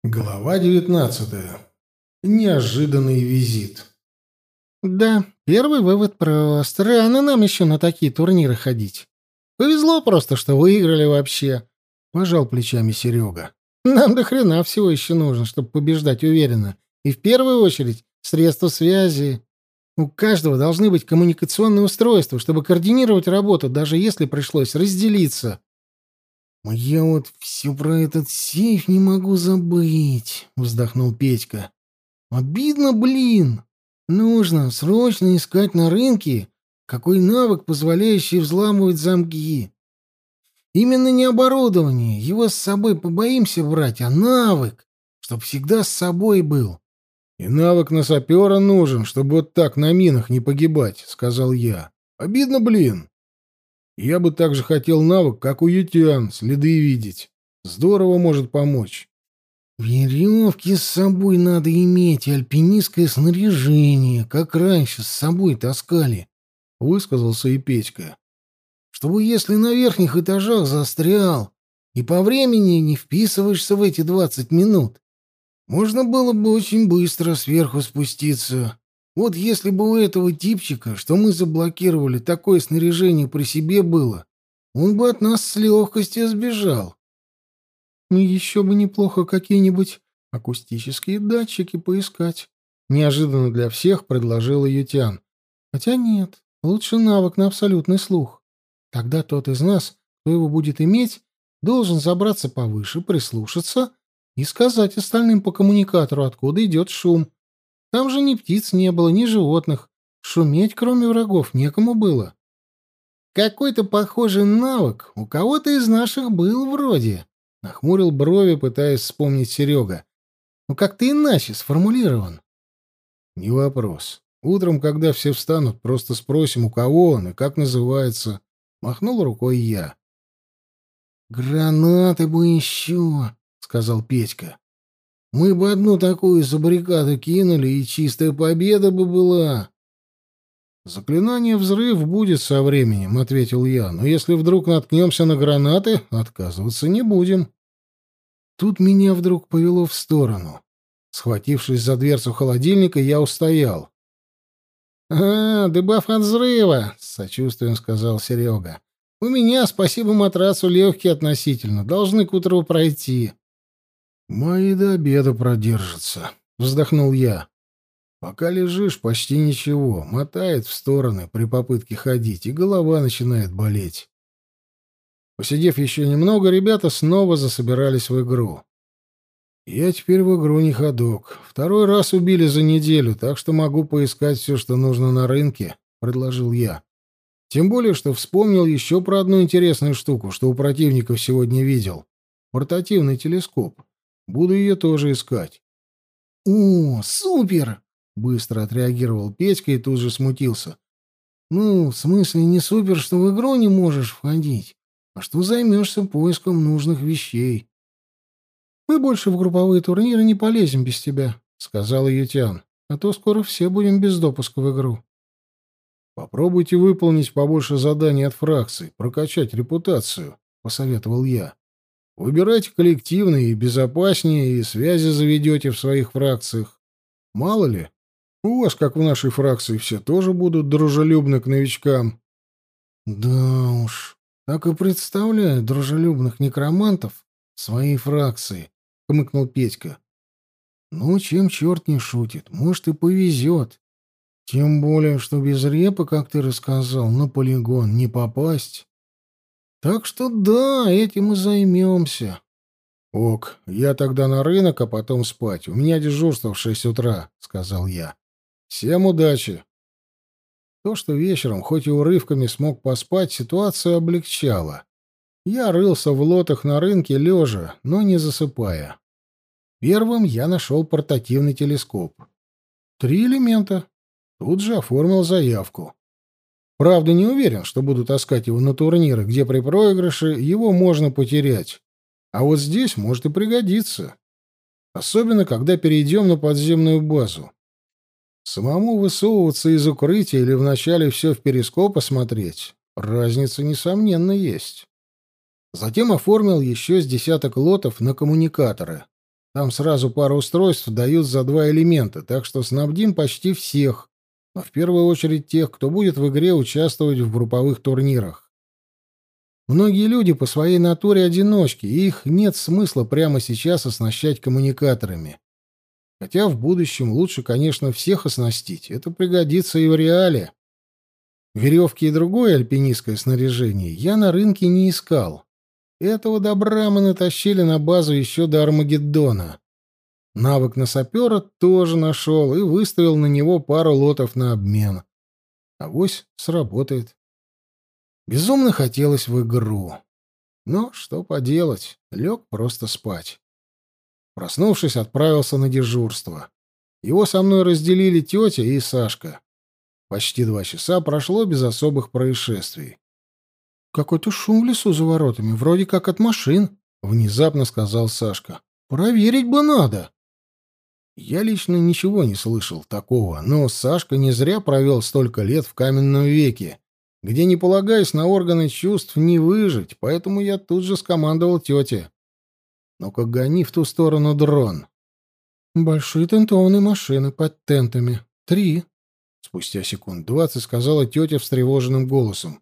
Глава 19. Неожиданный визит. Да, первый вывод прост. Рано нам еще на такие турниры ходить. Повезло просто, что выиграли вообще. Пожал плечами Серега. Нам до хрена всего еще нужно, чтобы побеждать уверенно. И в первую очередь средства связи. У каждого должны быть коммуникационные устройства, чтобы координировать работу, даже если пришлось разделиться. «Я вот все про этот сейф не могу забыть», — вздохнул Петька. «Обидно, блин. Нужно срочно искать на рынке какой навык, позволяющий взламывать замки. Именно не оборудование, его с собой побоимся брать, а навык, чтоб всегда с собой был». «И навык на сапера нужен, чтобы вот так на минах не погибать», — сказал я. «Обидно, блин. Я бы также хотел навык, как у ютян, следы видеть. Здорово может помочь». «Веревки с собой надо иметь и альпинистское снаряжение, как раньше с собой таскали», — высказался и Петька. «Чтобы если на верхних этажах застрял и по времени не вписываешься в эти 20 минут, можно было бы очень быстро сверху спуститься. Вот если бы у этого типчика, что мы заблокировали, такое снаряжение при себе было, он бы от нас с легкостью сбежал». «Еще бы неплохо какие-нибудь акустические датчики поискать», — неожиданно для всех предложила Ютян. «Хотя нет, лучше навык на абсолютный слух. Тогда тот из нас, кто его будет иметь, должен забраться повыше, прислушаться и сказать остальным по коммуникатору, откуда идет шум. Там же ни птиц не было, ни животных. Шуметь, кроме врагов, некому было». «Какой-то похожий навык у кого-то из наших был вроде», — нахмурил брови, пытаясь вспомнить Серега. «Ну как-то иначе сформулирован». «Не вопрос. Утром, когда все встанут, просто спросим, у кого он и как называется». Махнул рукой я. «Гранаты бы еще», — сказал Петька. «Мы бы одну такую за баррикаду кинули, и чистая победа бы была». «Заклинание «Взрыв» будет со временем», — ответил я. «Но если вдруг наткнемся на гранаты, отказываться не будем». Тут меня вдруг повело в сторону. Схватившись за дверцу холодильника, я устоял. Дебаф от взрыва», — с сочувствием сказал Серега. «У меня, спасибо матрацу, легкие относительно. Должны к утру пройти». «Мои до обеда продержатся», — вздохнул я. «Пока лежишь, почти ничего. Мотает в стороны при попытке ходить, и голова начинает болеть». Посидев еще немного, ребята снова засобирались в игру. «Я теперь в игру не ходок. Второй раз убили за неделю, так что могу поискать все, что нужно на рынке», — предложил я. «Тем более, что вспомнил еще про одну интересную штуку, что у противников сегодня видел. Портативный телескоп. Буду ее тоже искать». «О, супер!» — быстро отреагировал Петька и тут же смутился. «Ну, в смысле, не супер, что в игру не можешь входить, а что займешься поиском нужных вещей». «Мы больше в групповые турниры не полезем без тебя», — сказал Ютян. «А то скоро все будем без допуска в игру». «Попробуйте выполнить побольше заданий от фракций, прокачать репутацию», — посоветовал я. «Выбирайте коллективные и безопаснее, и связи заведете в своих фракциях. Мало ли, у вас, как в нашей фракции, все тоже будут дружелюбны к новичкам». «Да уж, так и представляю дружелюбных некромантов в своей фракции», — хмыкнул Петька. «Ну, чем черт не шутит, может, и повезет. Тем более, что без репы, как ты рассказал, на полигон не попасть. Так что да, этим и займемся». «Ок, я тогда на рынок, а потом спать. У меня дежурство в 6 утра», — сказал я. «Всем удачи». То, что вечером, хоть и урывками смог поспать, ситуацию облегчало. Я рылся в лотах на рынке лежа, но не засыпая. Первым я нашел портативный телескоп. 3 элемента. Тут же оформил заявку. Правда, не уверен, что буду таскать его на турниры, где при проигрыше его можно потерять. А вот здесь может и пригодиться. Особенно, когда перейдем на подземную базу. Самому высовываться из укрытия или вначале все в перископ осмотреть — разница, несомненно, есть. Затем оформил еще с десяток лотов на коммуникаторы. Там сразу пару устройств дают за 2 элемента, так что снабдим почти всех, но в первую очередь тех, кто будет в игре участвовать в групповых турнирах. Многие люди по своей натуре одиночки, и их нет смысла прямо сейчас оснащать коммуникаторами. Хотя в будущем лучше, конечно, всех оснастить. Это пригодится и в реале. Веревки и другое альпинистское снаряжение я на рынке не искал. Этого добра мы натащили на базу еще до Армагеддона. Навык на сапера тоже нашел и выставил на него пару лотов на обмен. Авось сработает. Безумно хотелось в игру. Но что поделать, лег просто спать. Проснувшись, отправился на дежурство. Его со мной разделили тетя и Сашка. Почти 2 часа прошло без особых происшествий. «Какой-то шум в лесу за воротами, вроде как от машин», — внезапно сказал Сашка. «Проверить бы надо». Я лично ничего не слышал такого, но Сашка не зря провел столько лет в каменном веке, где, не полагаясь на органы чувств, не выжить, поэтому я тут же скомандовал тете. «Ну-ка, гони в ту сторону дрон». «Большие тентованные машины под тентами. 3». Спустя секунд 20 сказала тетя встревоженным голосом.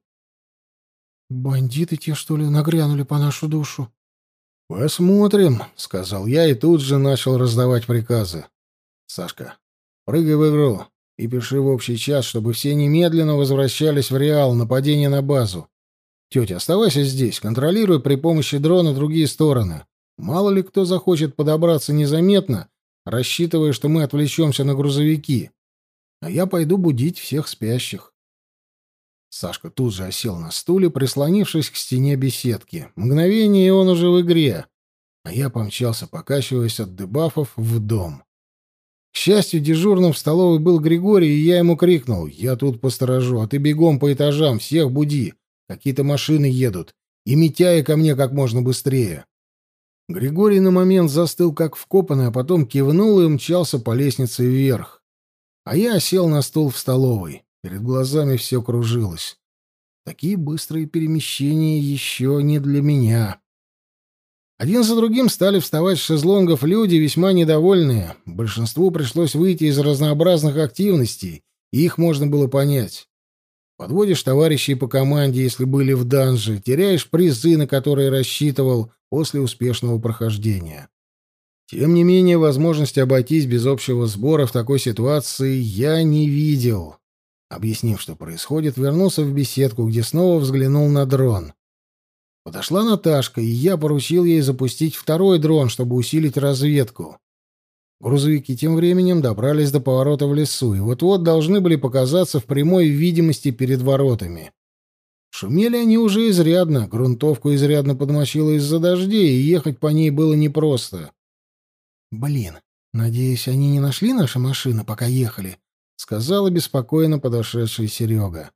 «Бандиты те, что ли, нагрянули по нашу душу?» «Посмотрим», — сказал я и тут же начал раздавать приказы. «Сашка, прыгай в игру и пиши в общий чат, чтобы все немедленно возвращались в Реал, нападение на базу. Тетя, оставайся здесь, контролируй при помощи дрона другие стороны. Мало ли кто захочет подобраться незаметно, рассчитывая, что мы отвлечемся на грузовики. А я пойду будить всех спящих». Сашка тут же осел на стуле, прислонившись к стене беседки. Мгновение, и он уже в игре. А я помчался, покачиваясь от дебафов, в дом. К счастью, дежурным в столовой был Григорий, и я ему крикнул: «Я тут посторожу, а ты бегом по этажам, всех буди. Какие-то машины едут. И Митяя ко мне как можно быстрее». Григорий на момент застыл как вкопанный, а потом кивнул и умчался по лестнице вверх. А я сел на стул в столовой. Перед глазами все кружилось. Такие быстрые перемещения еще не для меня. Один за другим стали вставать с шезлонгов люди, весьма недовольные. Большинству пришлось выйти из разнообразных активностей, и их можно было понять. Подводишь товарищей по команде, если были в данже, теряешь призы, на которые рассчитывал после успешного прохождения. Тем не менее, возможности обойтись без общего сбора в такой ситуации я не видел. Объяснив, что происходит, вернулся в беседку, где снова взглянул на дрон. Подошла Наташка, и я поручил ей запустить второй дрон, чтобы усилить разведку. Грузовики тем временем добрались до поворота в лесу, и вот-вот должны были показаться в прямой видимости перед воротами. Шумели они уже изрядно, грунтовку изрядно подмочило из-за дождей, и ехать по ней было непросто. «Блин, надеюсь, они не нашли наши машины, пока ехали?» — сказал обеспокоенно подошедший Серега.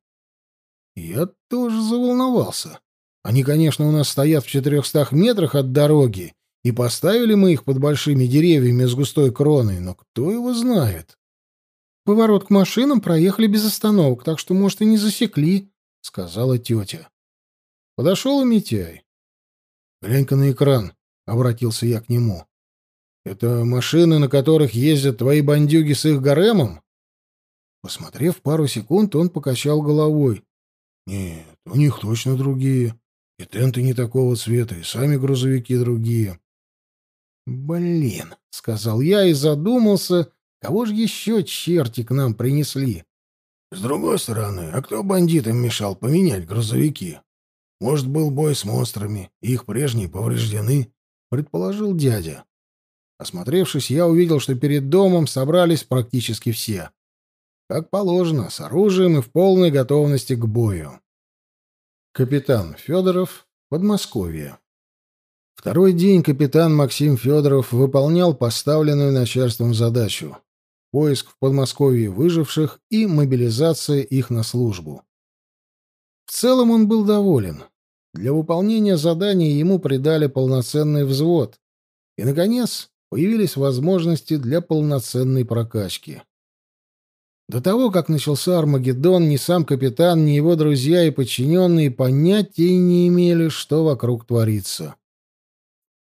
Я тоже заволновался. Они, конечно, у нас стоят в 400 метрах от дороги, и поставили мы их под большими деревьями с густой кроной, но кто его знает? «Поворот к машинам проехали без остановок, так что, может, и не засекли», — сказала тетя. Подошел и Митяй. «Глянь-ка на экран», — обратился я к нему. «Это машины, на которых ездят твои бандюги с их гаремом?» Посмотрев пару секунд, он покачал головой. «Нет, у них точно другие. И тенты не такого цвета, и сами грузовики другие». «Блин», — сказал я и задумался, кого же еще черти к нам принесли. «С другой стороны, а кто бандитам мешал поменять грузовики? Может, был бой с монстрами, и их прежние повреждены?» — предположил дядя. Осмотревшись, я увидел, что перед домом собрались практически все. Как положено, с оружием и в полной готовности к бою. Капитан Федоров, Подмосковье. Второй день капитан Максим Федоров выполнял поставленную начальством задачу — поиск в Подмосковье выживших и мобилизация их на службу. В целом он был доволен. Для выполнения задания ему придали полноценный взвод. И, наконец, появились возможности для полноценной прокачки. До того, как начался Армагеддон, ни сам капитан, ни его друзья и подчиненные понятия не имели, что вокруг творится.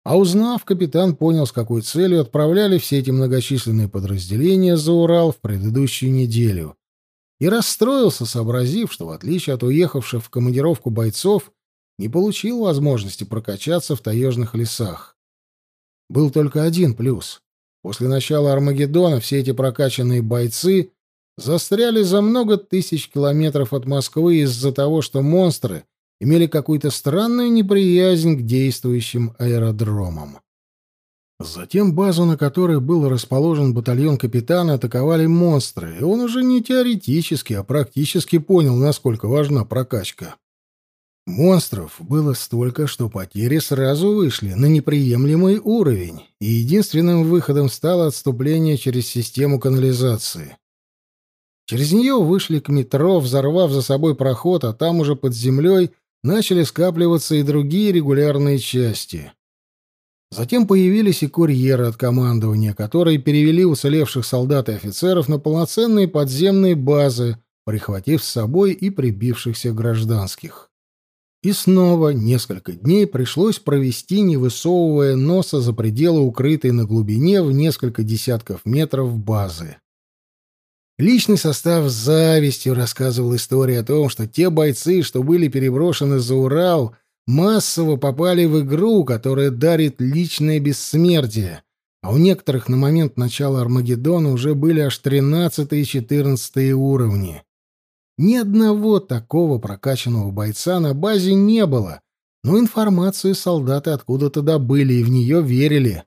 А узнав, капитан понял, с какой целью отправляли все эти многочисленные подразделения за Урал в предыдущую неделю, и расстроился, сообразив, что, в отличие от уехавших в командировку бойцов, не получил возможности прокачаться в таежных лесах. Был только один плюс. После начала Армагеддона все эти прокачанные бойцы застряли за много тысяч километров от Москвы из-за того, что монстры имели какую-то странную неприязнь к действующим аэродромам. Затем базу, на которой был расположен батальон капитана, атаковали монстры, и он уже не теоретически, а практически понял, насколько важна прокачка. Монстров было столько, что потери сразу вышли на неприемлемый уровень, и единственным выходом стало отступление через систему канализации. Через нее вышли к метро, взорвав за собой проход, а там уже под землей начали скапливаться и другие регулярные части. Затем появились и курьеры от командования, которые перевели уцелевших солдат и офицеров на полноценные подземные базы, прихватив с собой и прибившихся гражданских. И снова несколько дней пришлось провести, не высовывая носа за пределы укрытой на глубине в несколько десятков метров базы. Личный состав с завистью рассказывал историю о том, что те бойцы, что были переброшены за Урал, массово попали в игру, которая дарит личное бессмертие, а у некоторых на момент начала Армагеддона уже были аж 13 и 14 уровни. Ни одного такого прокачанного бойца на базе не было, но информацию солдаты откуда-то добыли и в нее верили.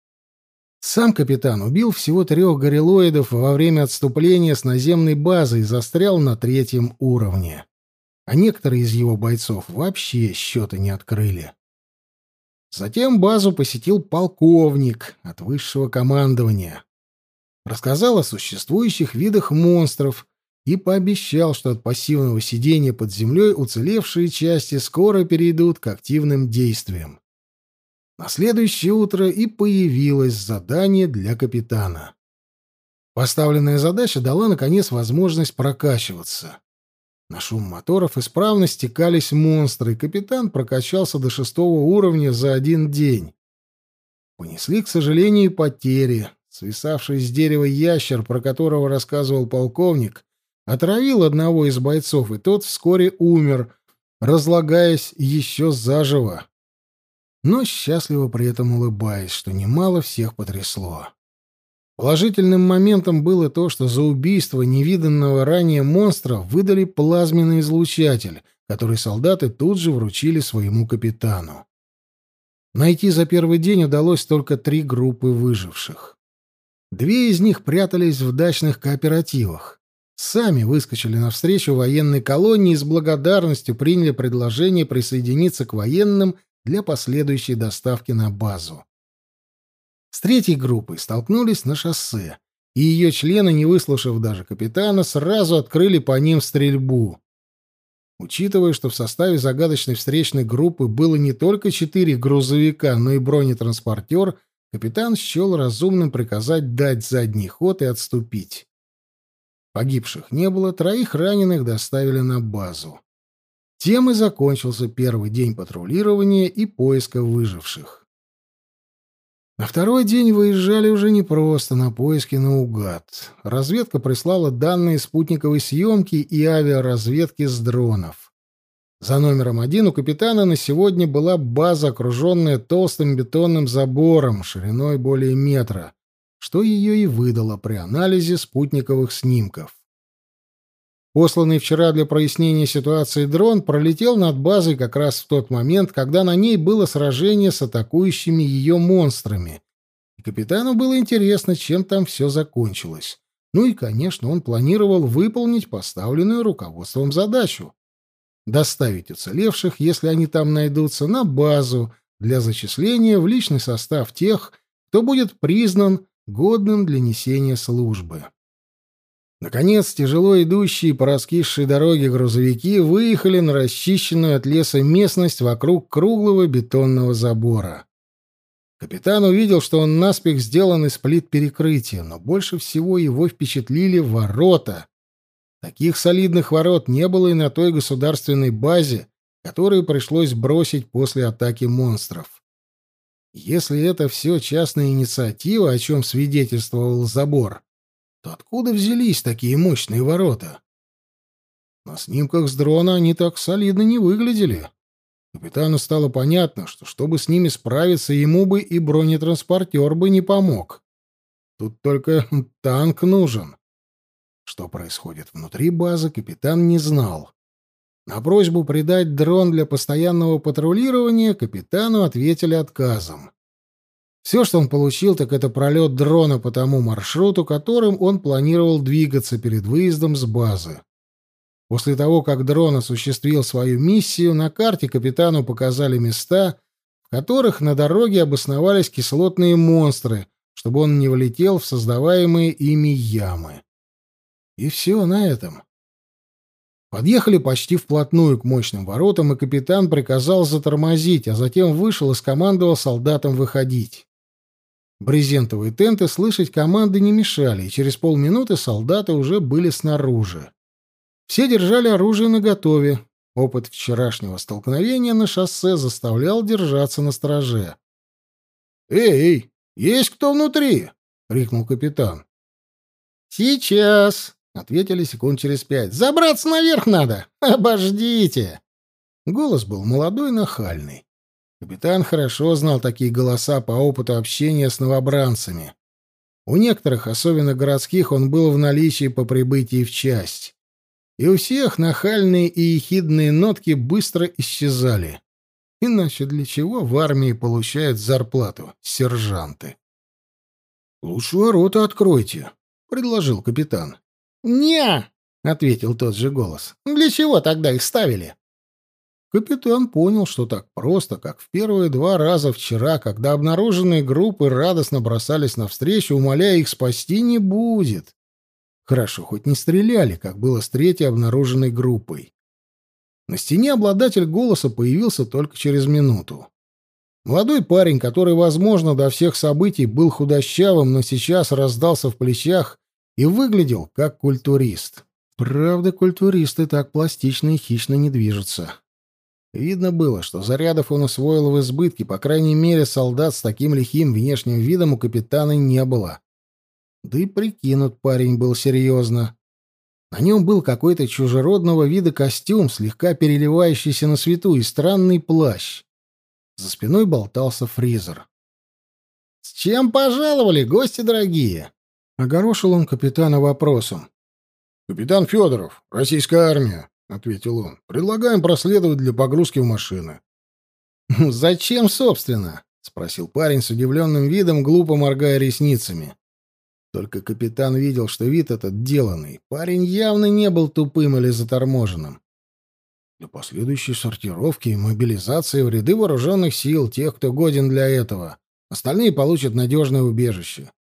Сам капитан убил всего 3 гориллоидов во время отступления с наземной базы и застрял на 3 уровне. А некоторые из его бойцов вообще счета не открыли. Затем базу посетил полковник от высшего командования. Рассказал о существующих видах монстров и пообещал, что от пассивного сидения под землей уцелевшие части скоро перейдут к активным действиям. На следующее утро и появилось задание для капитана. Поставленная задача дала, наконец, возможность прокачиваться. На шум моторов исправно стекались монстры, и капитан прокачался до 6 уровня за 1 день. Понесли, к сожалению, и потери. Свисавший с дерева ящер, про которого рассказывал полковник, отравил одного из бойцов, и тот вскоре умер, разлагаясь еще заживо, но счастливо при этом улыбаясь, что немало всех потрясло. Положительным моментом было то, что за убийство невиданного ранее монстра выдали плазменный излучатель, который солдаты тут же вручили своему капитану. Найти за первый день удалось только 3 группы выживших. 2 из них прятались в дачных кооперативах. Сами выскочили навстречу военной колонии и с благодарностью приняли предложение присоединиться к военным для последующей доставки на базу. С 3 группой столкнулись на шоссе, и ее члены, не выслушав даже капитана, сразу открыли по ним стрельбу. Учитывая, что в составе загадочной встречной группы было не только 4 грузовика, но и бронетранспортер, капитан счел разумным приказать дать задний ход и отступить. Погибших не было, 3 раненых доставили на базу. Тем и закончился первый день патрулирования и поиска выживших. На второй день выезжали уже не просто на поиски наугад. Разведка прислала данные спутниковой съемки и авиаразведки с дронов. За номером 1 у капитана на сегодня была база, окруженная толстым бетонным забором шириной более метра, что ее и выдало при анализе спутниковых снимков. Посланный вчера для прояснения ситуации дрон пролетел над базой как раз в тот момент, когда на ней было сражение с атакующими ее монстрами. И капитану было интересно, чем там все закончилось. Ну и, конечно, он планировал выполнить поставленную руководством задачу — доставить уцелевших, если они там найдутся, на базу для зачисления в личный состав тех, кто будет признан годным для несения службы. Наконец, тяжело идущие по раскисшей дороге грузовики выехали на расчищенную от леса местность вокруг круглого бетонного забора. Капитан увидел, что он наспех сделан из плит перекрытия, но больше всего его впечатлили ворота. Таких солидных ворот не было и на той государственной базе, которую пришлось бросить после атаки монстров. Если это все частная инициатива, о чем свидетельствовал забор, то откуда взялись такие мощные ворота? На снимках с дрона они так солидно не выглядели. Капитану стало понятно, что чтобы с ними справиться, ему бы и бронетранспортер бы не помог. Тут только танк нужен. Что происходит внутри базы, капитан не знал. На просьбу придать дрон для постоянного патрулирования капитану ответили отказом. Все, что он получил, так это пролет дрона по тому маршруту, которым он планировал двигаться перед выездом с базы. После того, как дрон осуществил свою миссию, на карте капитану показали места, в которых на дороге обосновались кислотные монстры, чтобы он не влетел в создаваемые ими ямы. И все на этом. Подъехали почти вплотную к мощным воротам, и капитан приказал затормозить, а затем вышел и скомандовал солдатам выходить. Брезентовые тенты слышать команды не мешали, и через полминуты солдаты уже были снаружи. Все держали оружие наготове. Опыт вчерашнего столкновения на шоссе заставлял держаться настороже. «Эй, есть кто внутри?» — крикнул капитан. «Сейчас!» — ответили секунд через 5. «Забраться наверх надо! Обождите!» Голос был молодой, нахальный. Капитан хорошо знал такие голоса по опыту общения с новобранцами. У некоторых, особенно городских, он был в наличии по прибытии в часть. И у всех нахальные и ехидные нотки быстро исчезали. Иначе для чего в армии получают зарплату сержанты? «Лучше ворота откройте», — предложил капитан. «Не-а», ответил тот же голос. «Для чего тогда их ставили?» Капитан понял, что так просто, как в первые 2 раза вчера, когда обнаруженные группы радостно бросались навстречу, умоляя их спасти, не будет. Хорошо, хоть не стреляли, как было с 3-й обнаруженной группой. На стене обладатель голоса появился только через минуту. Молодой парень, который, возможно, до всех событий был худощавым, но сейчас раздался в плечах и выглядел как культурист. Правда, культуристы так пластично и хищно не движутся. Видно было, что зарядов он усвоил в избытке, по крайней мере, солдат с таким лихим внешним видом у капитана не было. Да и прикинут парень был серьезно. На нем был какой-то чужеродного вида костюм, слегка переливающийся на свету, и странный плащ. За спиной болтался фризер. «С чем пожаловали, гости дорогие?» — огорошил он капитана вопросом. «Капитан Федоров, российская армия», — ответил он. «Предлагаем проследовать для погрузки в машины». «Зачем, собственно?» — спросил парень с удивленным видом, глупо моргая ресницами. Только капитан видел, что вид этот деланный. Парень явно не был тупым или заторможенным. «Для последующей сортировки и мобилизации в ряды вооруженных сил тех, кто годен для этого. Остальные получат надежное убежище».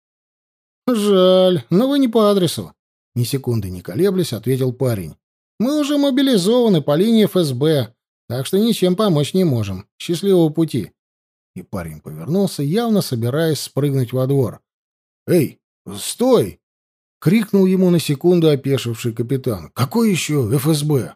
«Жаль, но вы не по адресу», — ни секунды не колеблясь, ответил парень. «Мы уже мобилизованы по линии ФСБ, так что ничем помочь не можем. Счастливого пути». И парень повернулся, явно собираясь спрыгнуть во двор. «Эй, стой!» — крикнул ему на секунду опешивший капитан. «Какой еще ФСБ?»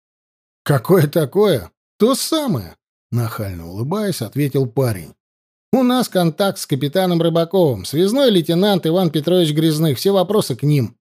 «Какое такое? То самое!» — нахально улыбаясь, ответил парень. «У нас контакт с капитаном Рыбаковым, связной лейтенант Иван Петрович Грязных, все вопросы к ним».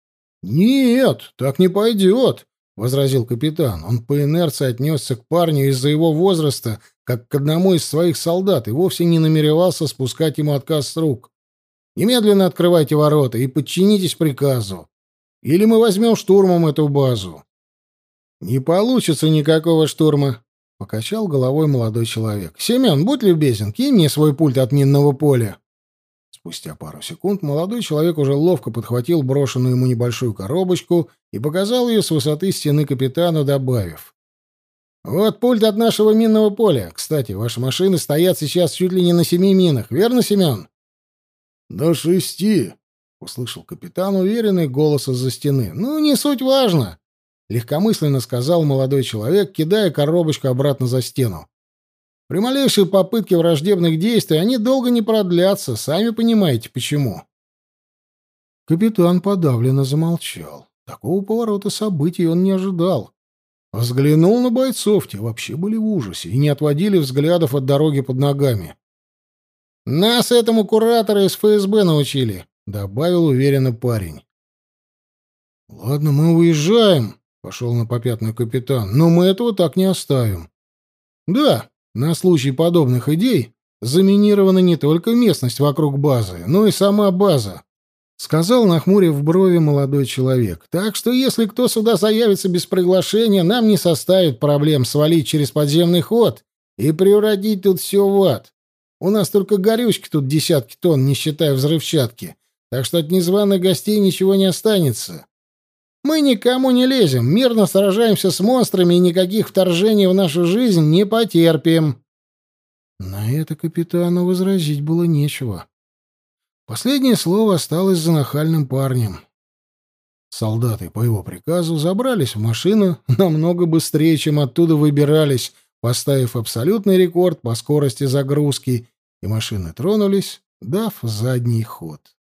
«Нет, так не пойдет», — возразил капитан. Он по инерции отнесся к парню из-за его возраста, как к одному из своих солдат, и вовсе не намеревался спускать ему отказ с рук. «Немедленно открывайте ворота и подчинитесь приказу. Или мы возьмем штурмом эту базу». «Не получится никакого штурма», — покачал головой молодой человек. «Семен, будь любезен, кинь мне свой пульт от минного поля». Спустя пару секунд молодой человек уже ловко подхватил брошенную ему небольшую коробочку и показал ее с высоты стены капитану, добавив: «Вот пульт от нашего минного поля. Кстати, ваши машины стоят сейчас чуть ли не на 7 минах, верно, Семен?» «На 6», — услышал капитан уверенный голос из-за стены. «Ну, не суть важно», — легкомысленно сказал молодой человек, кидая коробочку обратно за стену. «При малейшей попытке враждебных действий они долго не продлятся, сами понимаете, почему». Капитан подавленно замолчал. Такого поворота событий он не ожидал. Взглянул на бойцов, те вообще были в ужасе и не отводили взглядов от дороги под ногами. Нас этому кураторы из ФСБ научили, добавил уверенно парень. Ладно, мы уезжаем, пошел на попятную капитан, но мы этого так не оставим. Да, на случай подобных идей заминирована не только местность вокруг базы, но и сама база, сказал, нахмурив брови, молодой человек. Так что если кто сюда заявится без приглашения, нам не составит проблем свалить через подземный ход и превратить тут все в ад. У нас только горючки тут десятки тонн, не считая взрывчатки, так что от незваных гостей ничего не останется. Мы никому не лезем, мирно сражаемся с монстрами и никаких вторжений в нашу жизнь не потерпим. На это капитану возразить было нечего. Последнее слово осталось за нахальным парнем. Солдаты по его приказу забрались в машину намного быстрее, чем оттуда выбирались, поставив абсолютный рекорд по скорости загрузки, и машины тронулись, дав задний ход.